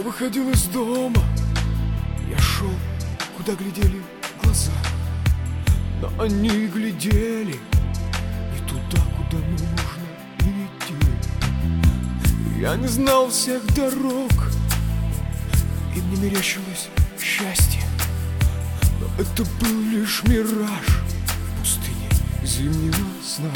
выходил из дома, я шел, куда глядели глаза, но они глядели не туда, куда нужно идти. Я не знал всех дорог, и мне мерещилось счастье, но это был лишь мираж в пустыне зимнего сна.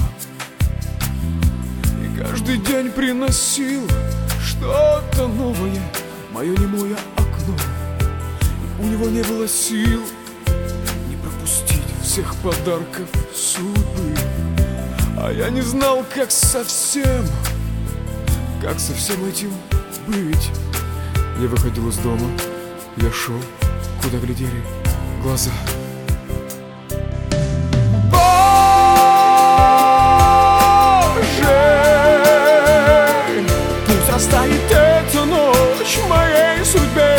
И каждый день приносил что-то новое, мое немое окно. У него не было сил не пропустить всех подарков судьбы. А я не знал, как со всем этим быть. Я выходил из дома, я шел, куда глядели глаза. Боже, пусть останет эту ночь в моей судьбе.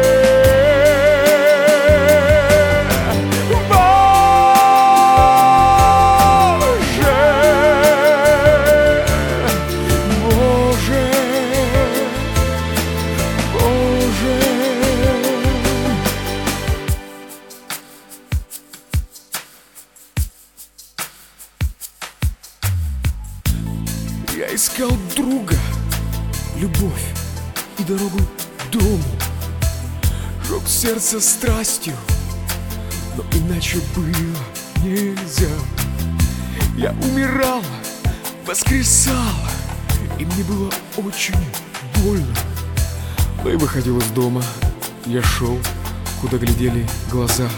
Я искал друга, любовь и дорогу к дому. Жег сердце страстью, но иначе было нельзя. Я умирала, воскресала, и мне было очень больно. Но и выходил из дома, я шел, куда глядели глаза.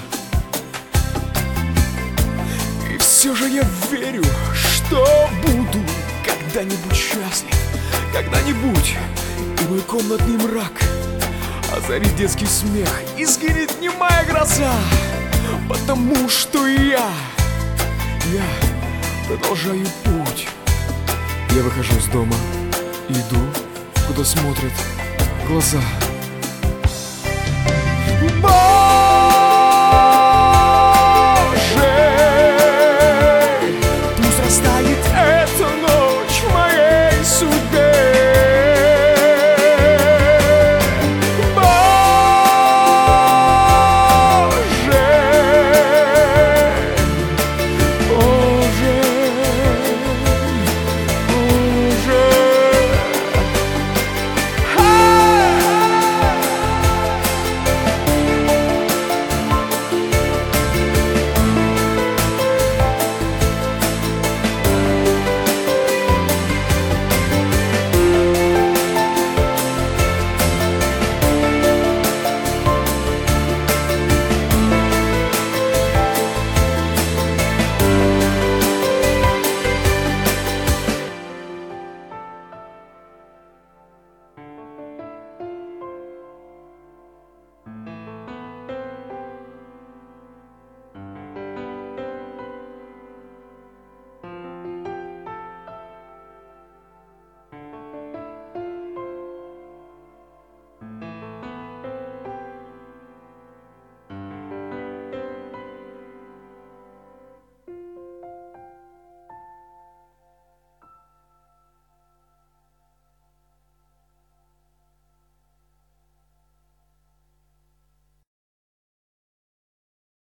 И все же я верю, что буду когда-нибудь счастлив, когда-нибудь. И мой комнатный мрак озарит детский смех, и сгинет немая гроза, потому что я продолжаю путь. Я выхожу из дома, иду, куда смотрят глаза.